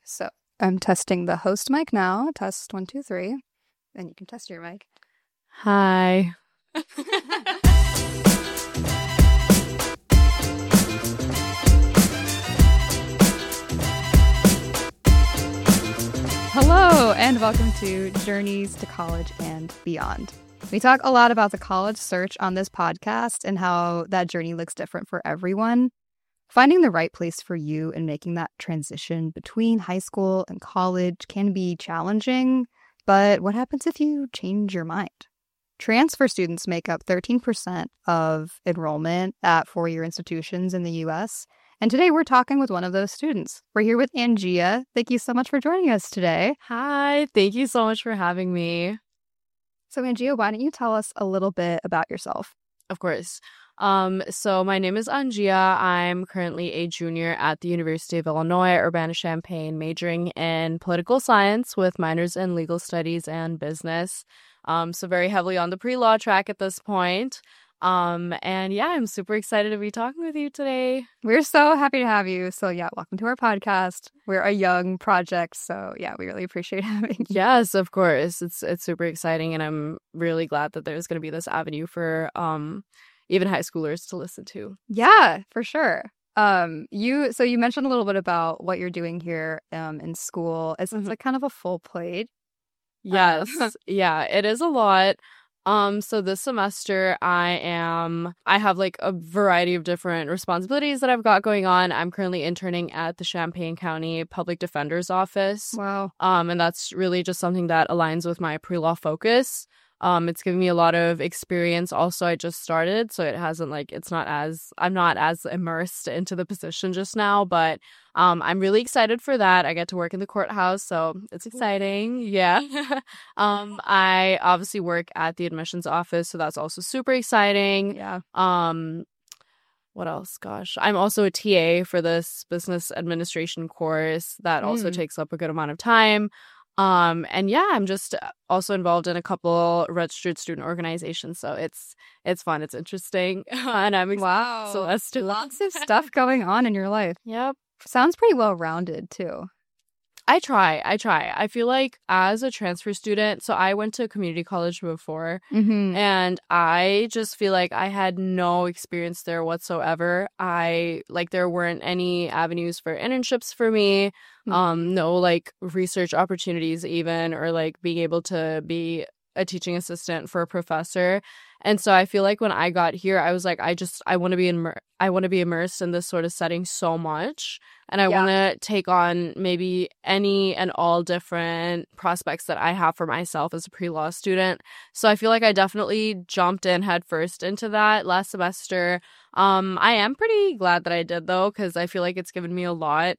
So I'm testing the host mic now. Test 1, 2, 3. And you can test your mic. Hi. Hello, and welcome to Journeys to College and Beyond. We talk a lot about the college search on this podcast and how that journey looks different for everyone. Finding the right place for you and making that transition between high school and college can be challenging, but what happens if you change your mind? Transfer students make up 13% of enrollment at four-year institutions in the U.S., and today we're talking with one of those students. We're here with Angia. Thank you so much for joining us today. Hi. Thank you so much for having me. So Angia, why don't you tell us a little bit about yourself? Of course. So my name is Angia. I'm currently a junior at the University of Illinois, Urbana-Champaign, majoring in political science with minors in legal studies and business. So very heavily on the pre-law track at this point. And yeah, I'm super excited to be talking with you today. We're so happy to have you. So yeah, welcome to our podcast. We're a young project, so yeah, we really appreciate having you. Yes, of course. It's super exciting, and I'm really glad that there's going to be this avenue for even high schoolers to listen to. Yeah, for sure. You mentioned a little bit about what you're doing here in school. It's like kind of a full plate. Yes. Yeah, it is a lot. So this semester I have like a variety of different responsibilities that I've got going on. I'm currently interning at the Champaign County Public Defender's Office. Wow. And that's really just something that aligns with my pre-law focus. It's given me a lot of experience. Also, I just started, so I'm not as immersed into the position just now, but I'm really excited for that. I get to work in the courthouse, so it's exciting. Yeah. I obviously work at the admissions office, so that's also super exciting. Yeah. What else? Gosh, I'm also a TA for this business administration course that also takes up a good amount of time. And yeah, I'm just also involved in a couple registered student organizations, so it's fun, it's interesting, and I'm wow. So that's lots of stuff going on in your life. Yep, sounds pretty well rounded too. I try. I feel like as a transfer student, so I went to community college before, and I just feel like I had no experience there whatsoever. There weren't any avenues for internships for me, no like research opportunities even, or like being able to be a teaching assistant for a professor. And so I feel like when I got here, I was like, I want to be immersed in this sort of setting so much. And I want to take on maybe any and all different prospects that I have for myself as a pre-law student. So I feel like I definitely jumped in head first into that last semester. I am pretty glad that I did, though, because I feel like it's given me a lot.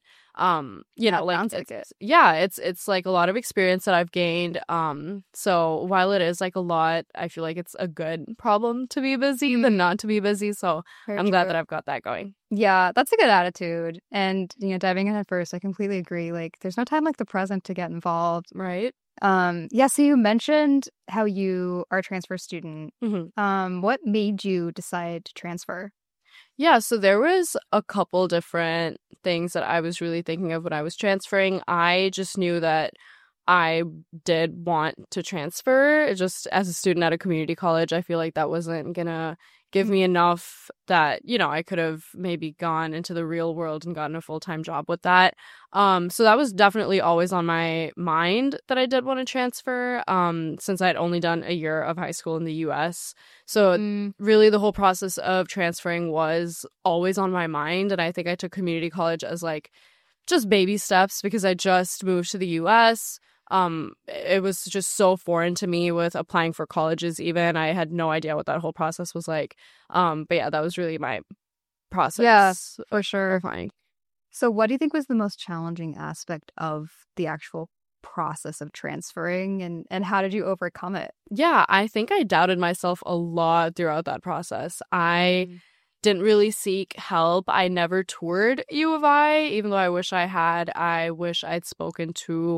It's like a lot of experience that I've gained. So while it is like a lot, I feel like it's a good problem to be busy than not to be busy. So I'm glad that I've got that going. Yeah, that's a good attitude. And, diving in at first, I completely agree. Like, there's no time like the present to get involved. Right. So you mentioned how you are a transfer student. What made you decide to transfer? Yeah, so there was a couple different things that I was really thinking of when I was transferring. I just knew that I did want to transfer. Just as a student at a community college, I feel like that wasn't gonna give me enough that, I could have maybe gone into the real world and gotten a full-time job with that. So that was definitely always on my mind that I did want to transfer, since I had only done a year of high school in the U.S. So really the whole process of transferring was always on my mind. And I think I took community college as like just baby steps because I just moved to the U.S. It was just so foreign to me with applying for colleges even. I had no idea what that whole process was like. But yeah, that was really my process. Yeah, for sure. Applying. So what do you think was the most challenging aspect of the actual process of transferring, and how did you overcome it? Yeah, I think I doubted myself a lot throughout that process. I didn't really seek help. I never toured U of I, even though I wish I had. I wish I'd spoken to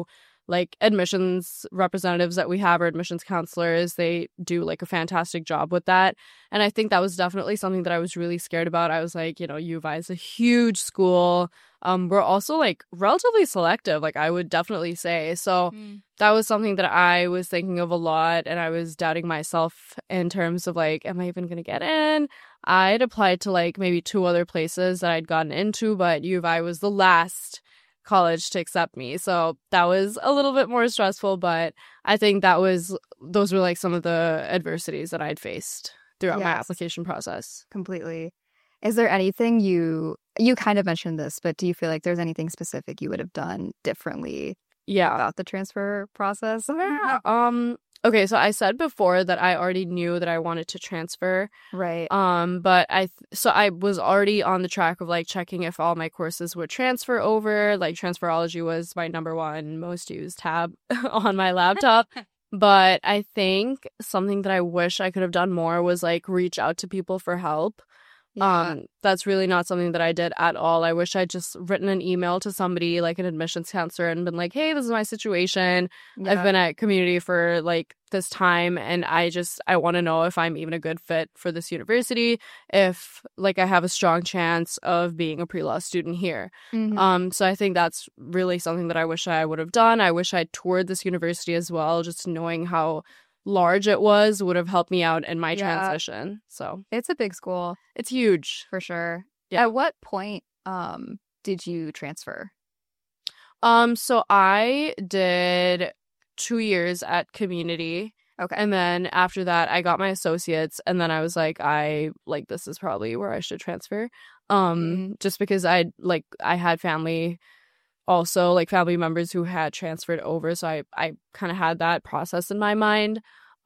like admissions representatives that we have, or admissions counselors, they do like a fantastic job with that. And I think that was definitely something that I was really scared about. I was like, you know, U of I is a huge school. We're also like relatively selective, like I would definitely say. So that was something that I was thinking of a lot, and I was doubting myself in terms of like, am I even going to get in? I'd applied to like maybe 2 other places that I'd gotten into, but U of I was the last college to accept me. So that was a little bit more stressful, but I think those were like some of the adversities that I'd faced throughout my application process. Completely. Is there anything you kind of mentioned this, but do you feel like there's anything specific you would have done differently about the transfer process? Okay, so I said before that I already knew that I wanted to transfer. Right. But I was already on the track of like checking if all my courses would transfer over. Like Transferology was my number 1 most used tab on my laptop. But I think something that I wish I could have done more was like reach out to people for help. That's really not something that I did at all. I wish I'd just written an email to somebody like an admissions counselor and been like, hey, this is my situation. I've been at community for like this time, and I want to know if I'm even a good fit for this university, if like I have a strong chance of being a pre-law student here. So I think that's really something that I wish I would have done. I wish I'd toured this university as well, just knowing how large it would have helped me out in my transition. So it's a big school. It's huge. For sure. Yeah. At what point did you transfer? So I did 2 years at community. Okay. And then after that I got my associates, and then I was like, this is probably where I should transfer. Just because I had family also, like family members who had transferred over, so I kind of had that process in my mind.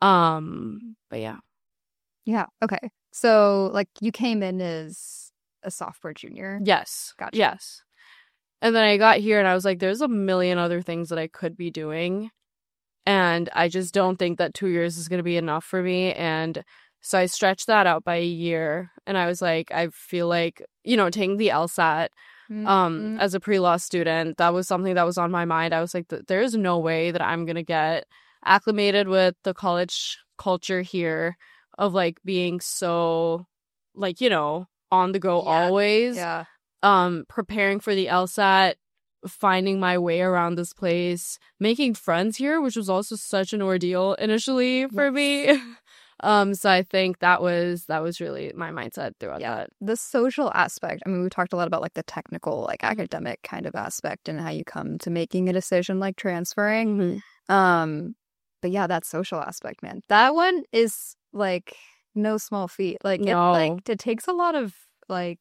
But yeah, okay, so like you came in as a sophomore junior. Yes. Gotcha. Yes. And then I got here and I was like, there's a million other things that I could be doing, and I just don't think that 2 years is going to be enough for me. And so I stretched that out by a year, and I was like, I feel like, you know, taking the LSAT as a pre-law student, that was something that was on my mind. I was like, there's no way that I'm gonna get acclimated with the college culture here of like being so like, you know, on the go always. Preparing for the LSAT, finding my way around this place, making friends here, which was also such an ordeal initially for me. So I think that was really my mindset throughout that. The social aspect. I mean, we talked a lot about like the technical, like academic kind of aspect and how you come to making a decision like transferring. But yeah, that social aspect, man, that one is like no small feat. Like it takes a lot of like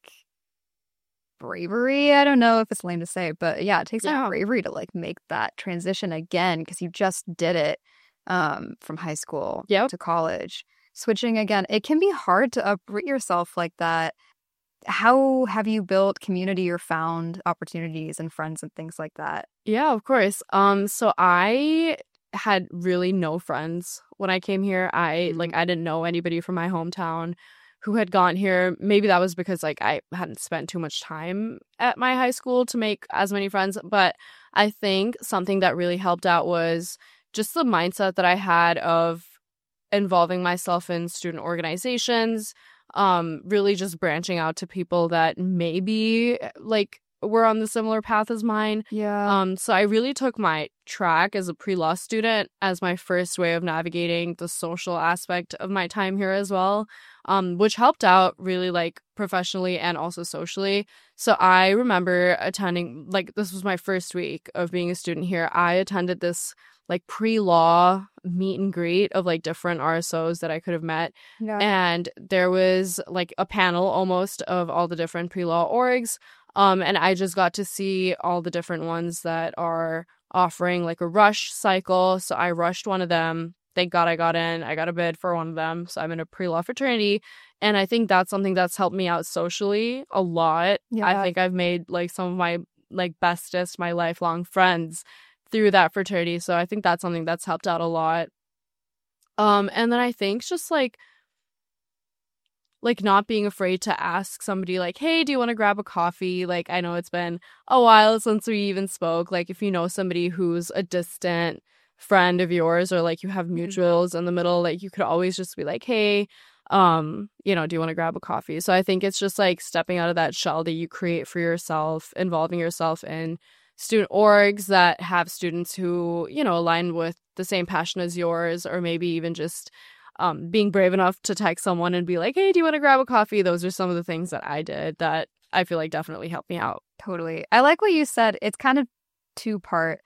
bravery. I don't know if it's lame to say, but yeah, it takes like bravery to like make that transition again, because you just did it from high school to college. Switching again, it can be hard to uproot yourself like that. How have you built community or found opportunities and friends and things like that? Yeah, of course. So I had really no friends when I came here. I didn't know anybody from my hometown who had gone here. Maybe that was because like I hadn't spent too much time at my high school to make as many friends. But I think something that really helped out was just the mindset that I had of involving myself in student organizations, really just branching out to people that maybe like were on the similar path as mine. So I really took my track as a pre-law student as my first way of navigating the social aspect of my time here as well, which helped out really like professionally and also socially. So I remember attending, like this was my first week of being a student here, I attended this like pre-law meet and greet of like different RSOs that I could have met. And there was like a panel almost of all the different pre-law orgs. And I just got to see all the different ones that are offering like a rush cycle. So I rushed one of them. Thank God I got in. I got a bid for one of them. So I'm in a pre-law fraternity. And I think that's something that's helped me out socially a lot. I think I've made like some of my like bestest, my lifelong friends through that fraternity. So I think that's something that's helped out a lot. And then I think just like like not being afraid to ask somebody like, hey, do you want to grab a coffee? Like, I know it's been a while since we even spoke. Like, if you know somebody who's a distant friend of yours, or like you have mutuals in the middle, like you could always just be like, hey, you know, do you want to grab a coffee? So I think it's just like stepping out of that shell that you create for yourself, involving yourself in student orgs that have students who, you know, align with the same passion as yours, or maybe even just being brave enough to text someone and be like, hey, do you want to grab a coffee? Those are some of the things that I did that I feel like definitely helped me out. Totally. I like what you said. It's kind of two-part.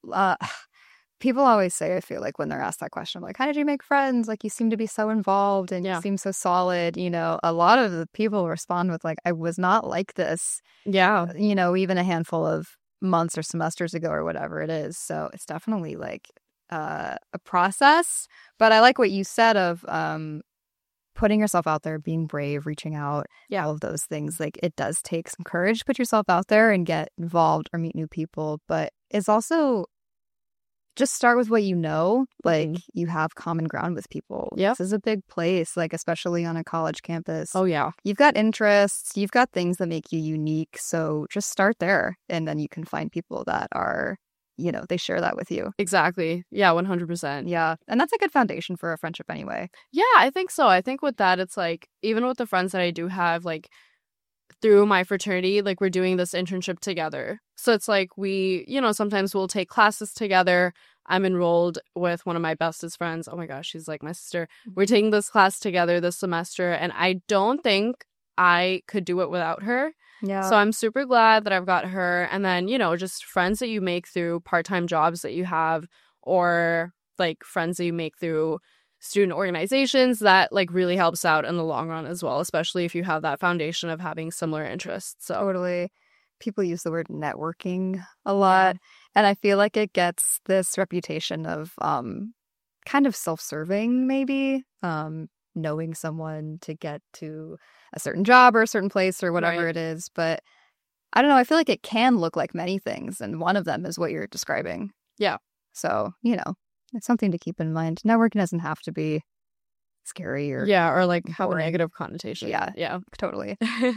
People always say, I feel like, when they're asked that question, like, how did you make friends? Like, you seem to be so involved and you seem so solid. You know, a lot of the people respond with, like, I was not like this. Yeah. You know, even a handful of months or semesters ago or whatever it is. So it's definitely like a process. But I like what you said of putting yourself out there, being brave, reaching out, all of those things. Like, it does take some courage to put yourself out there and get involved or meet new people. But it's also just start with what you know. Like, you have common ground with people. Yeah. This is a big place, like, especially on a college campus. Oh, yeah. You've got interests. You've got things that make you unique. So just start there. And then you can find people that are, you know, they share that with you. Exactly. Yeah, 100%. Yeah. And that's a good foundation for a friendship anyway. Yeah, I think so. I think with that, it's like, even with the friends that I do have, like, through my fraternity, like, we're doing this internship together. So it's like we, you know, sometimes we'll take classes together. I'm enrolled with one of my bestest friends. Oh my gosh, she's like my sister. We're taking this class together this semester, and I don't think I could do it without her. Yeah. So I'm super glad that I've got her. And then, you know, just friends that you make through part-time jobs that you have, or like friends that you make through student organizations, that like really helps out in the long run as well, especially if you have that foundation of having similar interests. So totally. People use the word networking a lot, and I feel like it gets this reputation of kind of self-serving, maybe, knowing someone to get to a certain job or a certain place or whatever it is. But I don't know, I feel like it can look like many things, and one of them is what you're describing. Yeah. So, you know, it's something to keep in mind. Networking doesn't have to be scary or or like have a negative connotation. Yeah, totally.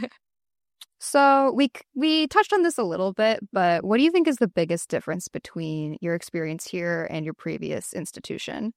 So we touched on this a little bit, but what do you think is the biggest difference between your experience here and your previous institution?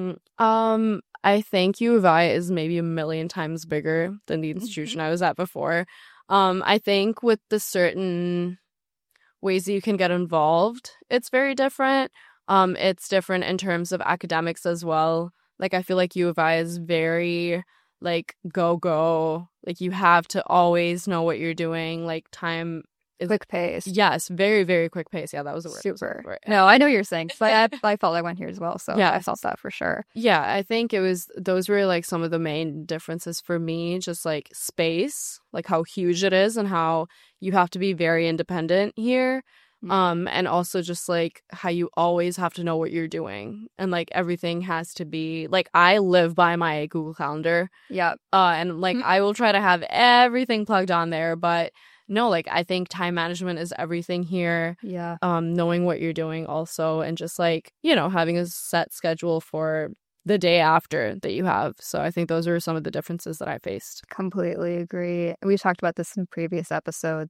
I think U of I is maybe 1,000,000 times bigger than the institution I was at before. I think with the certain ways that you can get involved, it's very different. It's different in terms of academics as well. Like, I feel like U of I is very like go. Like, you have to always know what you're doing. Like, time is quick pace. Yes, very, very quick pace. Yeah, that was the word. Super. Right. No, I know what you're saying. But I felt I went here as well, so I felt that for sure. Yeah, I think those were like some of the main differences for me. Just like space, like how huge it is, and how you have to be very independent here. And also just like how you always have to know what you're doing, and like everything has to be like, I live by my Google Calendar. Yeah. And like I will try to have everything plugged on there, but no, like I think time management is everything here. Yeah. Knowing what you're doing also, and just like, you know, having a set schedule for the day after that you have. So I think those are some of the differences that I faced. Completely agree. We talked about this in a previous episode.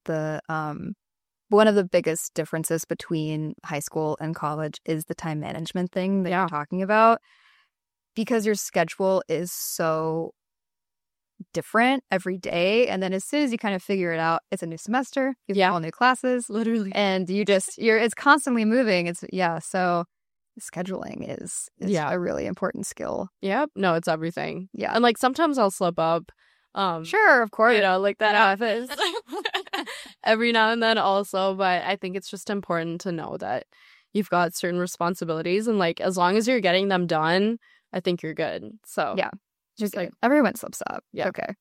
One of the biggest differences between high school and college is the time management thing that you're talking about, because your schedule is so different every day. And then as soon as you kind of figure it out, it's a new semester, you have all new classes, literally, and it's constantly moving. So scheduling is a really important skill. Yep. No, it's everything. Yeah. And like sometimes I'll slip up. Sure, of course. You know, like that happens every now and then also. But I think it's just important to know that you've got certain responsibilities, and like as long as you're getting them done, I think you're good. So yeah, just like everyone slips up. Yeah. Okay.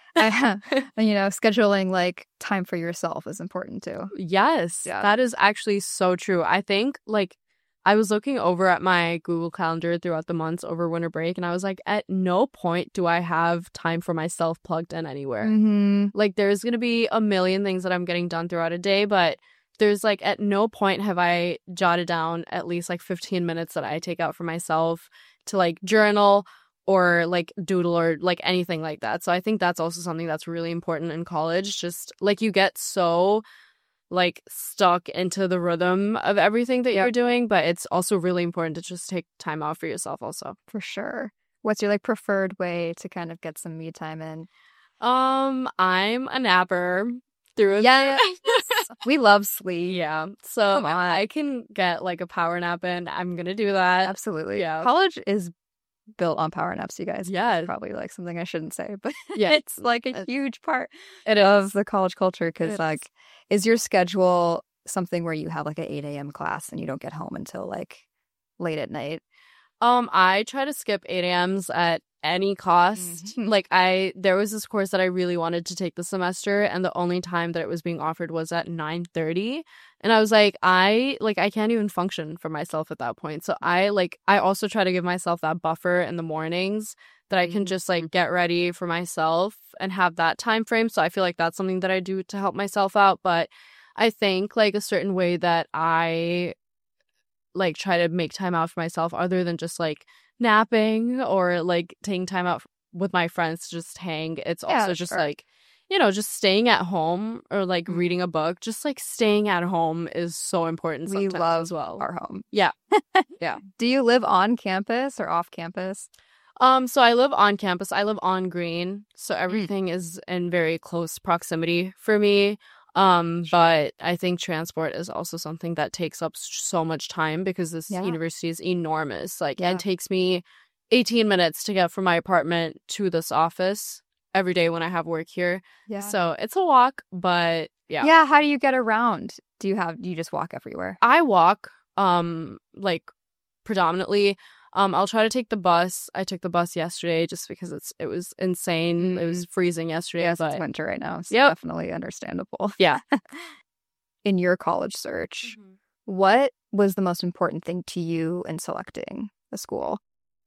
You know, scheduling like time for yourself is important too. Yes. Yeah. That is actually so true. I think like I was looking over at my Google Calendar throughout the months over winter break, and I was like, at no point do I have time for myself plugged in anywhere. Like, there's going to be a million things that I'm getting done throughout a day, but there's like at no point have I jotted down at least like 15 minutes that I take out for myself to like journal or like doodle or like anything like that. So I think that's also something that's really important in college. Just like you get so like stuck into the rhythm of everything that you're doing, but it's also really important to just take time out for yourself also. For sure. What's your like preferred way to kind of get some me time in? I'm a napper through and Yes. We love sleep. yeah. So I can get like a power nap in. I'm gonna do that. Absolutely. Yeah. College is built on power naps, you guys. Yeah. Probably like something I shouldn't say, but yeah, it's like a huge part of of the college culture because like, is your schedule something where you have like an 8 a.m. class and you don't get home until like late at night? I try to skip 8 a.m.s at any cost. Like there was this course that I really wanted to take this semester, and the only time that it was being offered was at 9:30. And I was like, I can't even function for myself at that point. So I also try to give myself that buffer in the mornings that I can just like get ready for myself and have that time frame. So I feel like that's something that I do to help myself out. But I think like a certain way that I like try to make time out for myself other than just like napping or like taking time out with my friends to just hang. It's also just like, you know, just staying at home or like reading a book. Just like staying at home is so important. We love as well our home. Yeah. Yeah. Do you live on campus or off campus? So I live on campus. I live on Green. So everything is in very close proximity for me. But I think transport is also something that takes up so much time because this university is enormous. Like it takes me 18 minutes to get from my apartment to this office every day when I have work here. Yeah. So it's a walk, but yeah. Yeah. How do you get around? Do you just walk everywhere? I walk, like predominantly. I'll try to take the bus. I took the bus yesterday just because it was insane. It was freezing yesterday. Yes, but it's winter right now. So definitely understandable. Yeah. In your college search, what was the most important thing to you in selecting a school?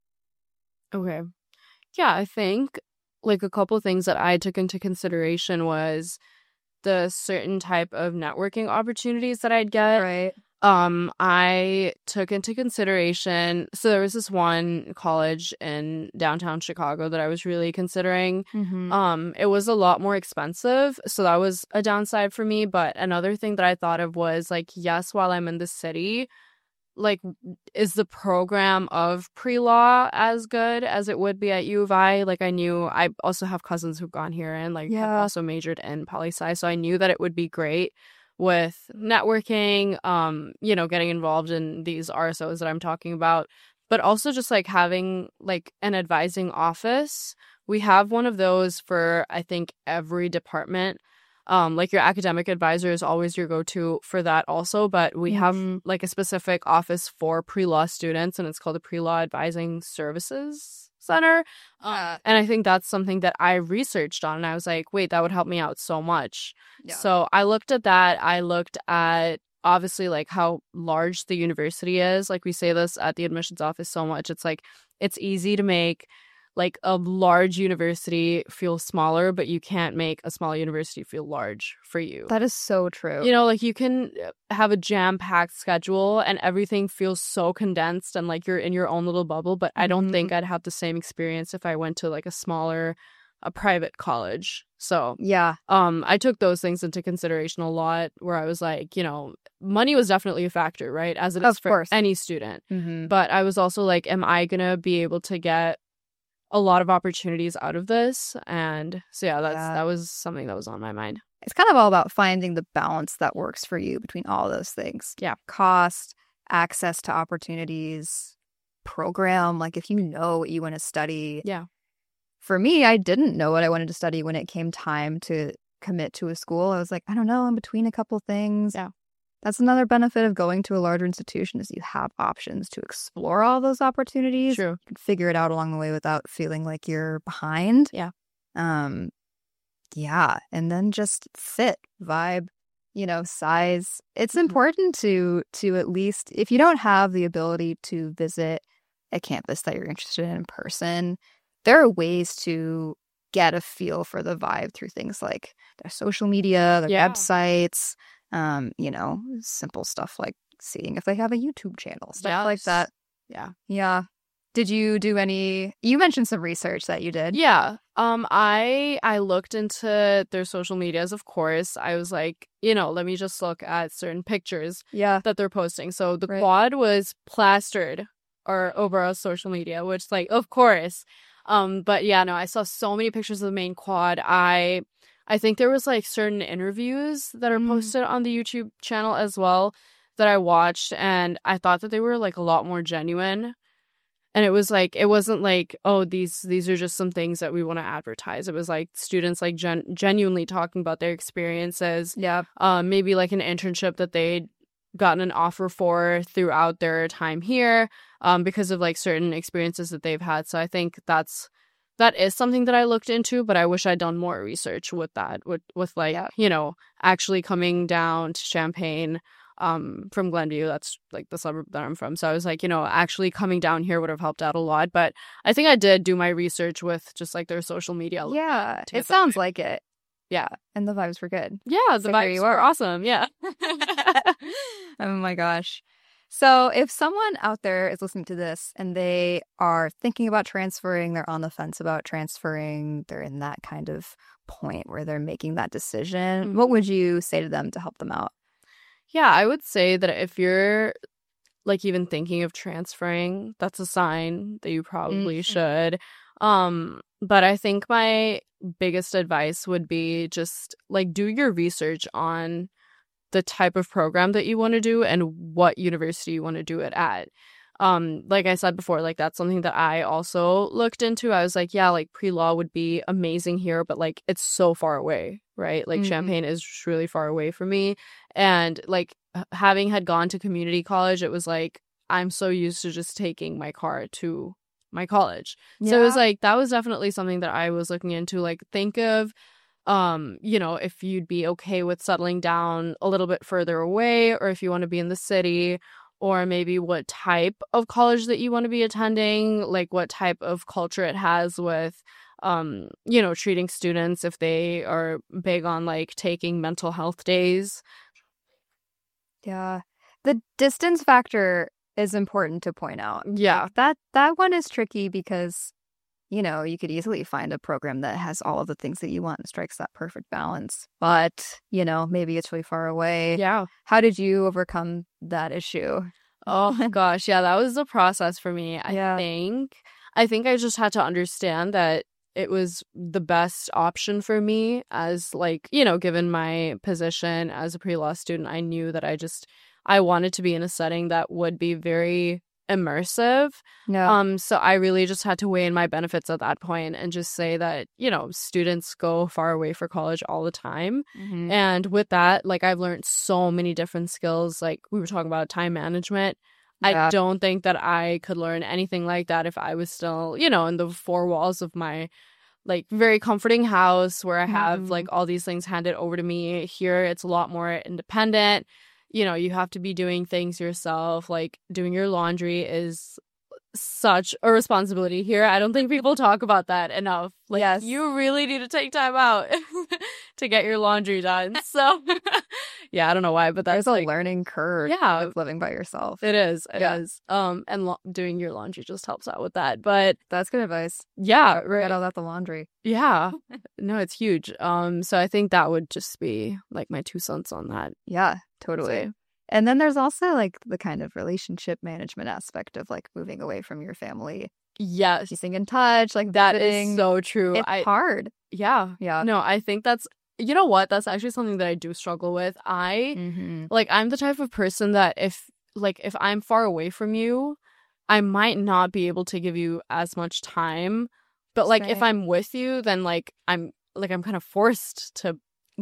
Okay. Yeah, I think like a couple of things that I took into consideration was the certain type of networking opportunities that I'd get. Right. I took into consideration, so there was this one college in downtown Chicago that I was really considering. It was a lot more expensive, so that was a downside for me. But another thing that I thought of was like, yes, while I'm in the city, like, is the program of pre-law as good as it would be at U of I? Like, I also have cousins who've gone here and like have also majored in poli-sci, so I knew that it would be great with networking, you know, getting involved in these RSOs that I'm talking about, but also just like having like an advising office. We have one of those for, I think, every department. Like your academic advisor is always your go-to for that also, but we have like a specific office for pre-law students, and it's called the Pre-Law Advising Services Center. And I think that's something that I researched on, and I was like, wait, that would help me out so much. So I looked at that. I looked at obviously like how large the university is. Like we say this at the admissions office so much. It's like it's easy to make like a large university feel smaller, but you can't make a small university feel large for you. That is so true. You know, like you can have a jam-packed schedule and everything feels so condensed and like you're in your own little bubble, but I don't think I'd have the same experience if I went to like a private college. So yeah, I took those things into consideration a lot, where I was like, you know, money was definitely a factor, right? As it is for any student. But I was also like, am I gonna be able to get a lot of opportunities out of this? And so that was something that was on my mind. It's kind of all about finding the balance that works for you between all those things. Yeah. Cost, access to opportunities, program. Like if you know what you want to study. Yeah. For me, I didn't know what I wanted to study when it came time to commit to a school. I was like, I don't know, I'm between a couple things. Yeah. That's another benefit of going to a larger institution is you have options to explore all those opportunities. True. You can figure it out along the way without feeling like you're behind. Yeah. Yeah. And then just fit, vibe, you know, size. It's important to at least, if you don't have the ability to visit a campus that you're interested in person, there are ways to get a feel for the vibe through things like their social media, their websites, you know, simple stuff like seeing if they have a YouTube channel, stuff like that. Yeah. Yeah. Did you do you mentioned some research that you did. Yeah. I looked into their social medias, of course. I was like, let me just look at certain pictures that they're posting. So the quad was plastered or over our social media, which like, of course. But yeah, no, I saw so many pictures of the main quad. I think there was like certain interviews that are posted on the YouTube channel as well that I watched, and I thought that they were like a lot more genuine. And it was like, it wasn't like, oh, these are just some things that we want to advertise. It was like students like genuinely talking about their experiences. Yeah. Maybe like an internship that they'd gotten an offer for throughout their time here, because of like certain experiences that they've had. So I think that is something that I looked into, but I wish I'd done more research with that, with like, actually coming down to Champaign. From Glenview, that's like the suburb that I'm from. So I was like, actually coming down here would have helped out a lot. But I think I did do my research with just like their social media. Yeah, it sounds like it. Yeah. And the vibes were good. Yeah, the vibes were awesome. Yeah. Oh my gosh. So if someone out there is listening to this and they are thinking about transferring, they're on the fence about transferring, they're in that kind of point where they're making that decision, what would you say to them to help them out? Yeah, I would say that if you're like even thinking of transferring, that's a sign that you probably should. But I think my biggest advice would be just like do your research on the type of program that you want to do and what university you want to do it at. Like I said before, like that's something that I also looked into. I was like, yeah, like pre-law would be amazing here, but like it's so far away, right? Like Champaign is really far away from me. And like having had gone to community college, it was like I'm so used to just taking my car to my college. So it was like that was definitely something that I was looking into. Like think of if you'd be okay with settling down a little bit further away, or if you want to be in the city, or maybe what type of college that you want to be attending, like what type of culture it has with, treating students if they are big on like taking mental health days. Yeah. The distance factor is important to point out. Yeah. Like that one is tricky because, you could easily find a program that has all of the things that you want and strikes that perfect balance. But, maybe it's really far away. Yeah. How did you overcome that issue? Oh, gosh. Yeah, that was the process for me. I think I just had to understand that it was the best option for me as like, given my position as a pre-law student, I knew that I wanted to be in a setting that would be very immersive. Yeah. So I really just had to weigh in my benefits at that point and just say that, students go far away for college all the time. And with that, like I've learned so many different skills. Like we were talking about time management. I don't think that I could learn anything like that if I was still, in the four walls of my like very comforting house where I have like all these things handed over to me. Here, it's a lot more independent. You have to be doing things yourself. Like doing your laundry is such a responsibility here. I don't think people talk about that enough. Like you really need to take time out to get your laundry done. So yeah, I don't know why, but that's there's a learning curve of living by yourself. It is. It is. And doing your laundry just helps out with that. But that's good advice. Yeah, right. Get all that the laundry. Yeah. No, it's huge. So I think that would just be like my 2 cents on that. Yeah, totally. So, and then there's also like the kind of relationship management aspect of like moving away from your family. Yes. Keeping in touch, like that is so true. It's hard. Yeah. Yeah. No, I think that's, you know what? That's actually something that I do struggle with. I'm the type of person that if I'm far away from you, I might not be able to give you as much time. But like if I'm with you, then I'm kind of forced to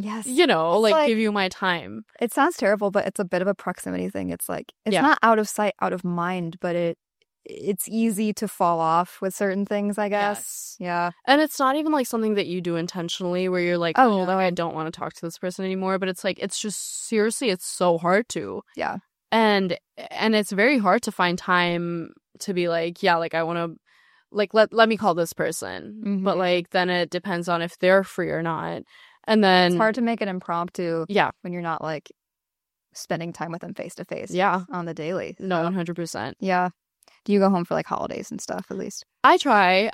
give you my time. It sounds terrible, but it's a bit of a proximity thing. It's like it's not out of sight, out of mind, but it's easy to fall off with certain things, I guess. Yes. Yeah. And it's not even like something that you do intentionally where you're like, oh, no, I don't want to talk to this person anymore. But it's like, it's just seriously, it's so hard to. Yeah. And it's very hard to find time to be like, yeah, like I want to, like, let me call this person. But like, then it depends on if they're free or not. And then it's hard to make it impromptu. Yeah. When you're not like spending time with them face to face. Yeah. On the daily. So. No, 100%. Yeah. Do you go home for like holidays and stuff at least? I try.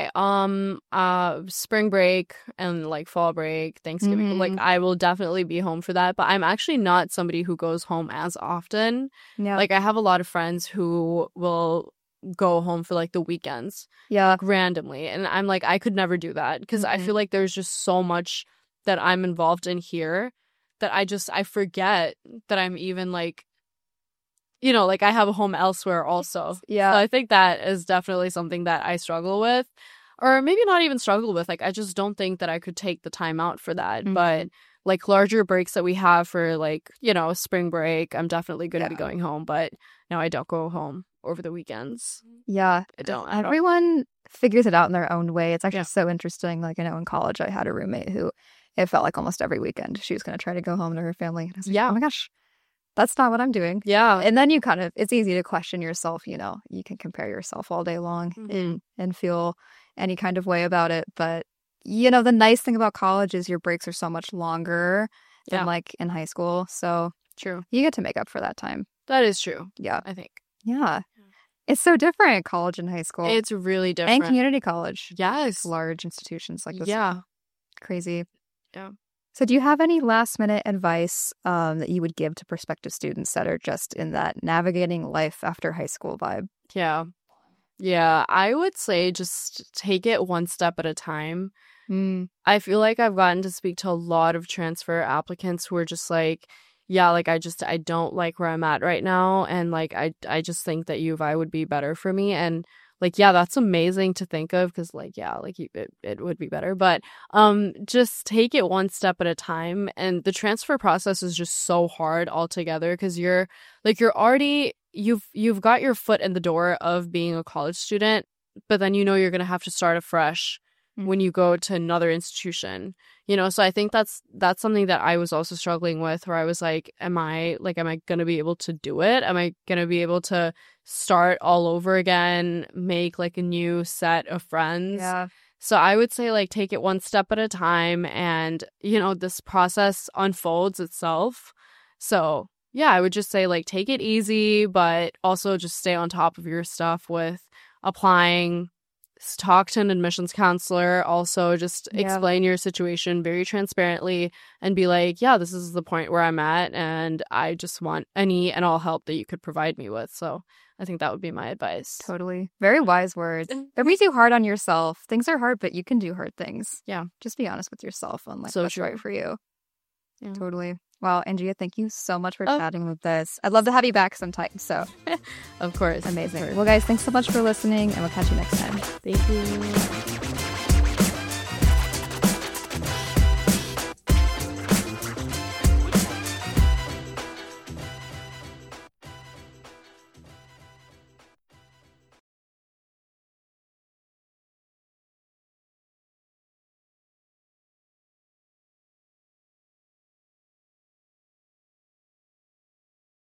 Spring break and like fall break, Thanksgiving. Like I will definitely be home for that. But I'm actually not somebody who goes home as often. Yeah. Like I have a lot of friends who will go home for like the weekends. Yeah. Like, randomly. And I'm like, I could never do that because I feel like there's just so much that I'm involved in here that I forget that I'm even like, you know, like I have a home elsewhere also. Yeah. So I think that is definitely something that I struggle with, or maybe not even struggle with. Like, I just don't think that I could take the time out for that. But like larger breaks that we have for like, you know, spring break, I'm definitely going to be going home. But no, I don't go home over the weekends. Yeah. I don't. Everyone figures it out in their own way. It's actually so interesting. Like, I know in college, I had a roommate who it felt like almost every weekend she was going to try to go home to her family. And I was like, oh my gosh. That's not what I'm doing. Yeah. And then you kind of, it's easy to question yourself, you know, you can compare yourself all day long and feel any kind of way about it. But, you know, the nice thing about college is your breaks are so much longer than like in high school. So true. You get to make up for that time. That is true. Yeah. I think. Yeah. It's so different, college and high school. It's really different. And community college. Yes. Large institutions like this. Yeah. Crazy. Yeah. So do you have any last minute advice that you would give to prospective students that are just in that navigating life after high school vibe? Yeah. Yeah. I would say just take it one step at a time. I feel like I've gotten to speak to a lot of transfer applicants who are just like, yeah, like I don't like where I'm at right now. And like, I just think that U of I would be better for me. And like, yeah, that's amazing to think of because like, yeah, like it would be better. But just take it one step at a time. And the transfer process is just so hard altogether because you've got your foot in the door of being a college student, but then you know you're going to have to start afresh when you go to another institution, you know. So I think that's something that I was also struggling with, where I was like, am I going to be able to do it? Am I going to be able to start all over again, make like a new set of friends? Yeah. So I would say like take it one step at a time, and you know, this process unfolds itself. So yeah, I would just say like take it easy, but also just stay on top of your stuff with applying. Talk to an admissions counselor. Also just explain your situation very transparently and be like, yeah, this is the point where I'm at and I just want any and all help that you could provide me with. So I think that would be my advice. Totally. Very wise words. Don't be too hard on yourself. Things are hard, but you can do hard things. Yeah. Just be honest with yourself on like so what's true. right for you. Yeah. Totally. Wow, Andrea, thank you so much for chatting with this. I'd love to have you back sometime. So, of course. Amazing. Of course. Well, guys, thanks so much for listening, and we'll catch you next time. Thank you.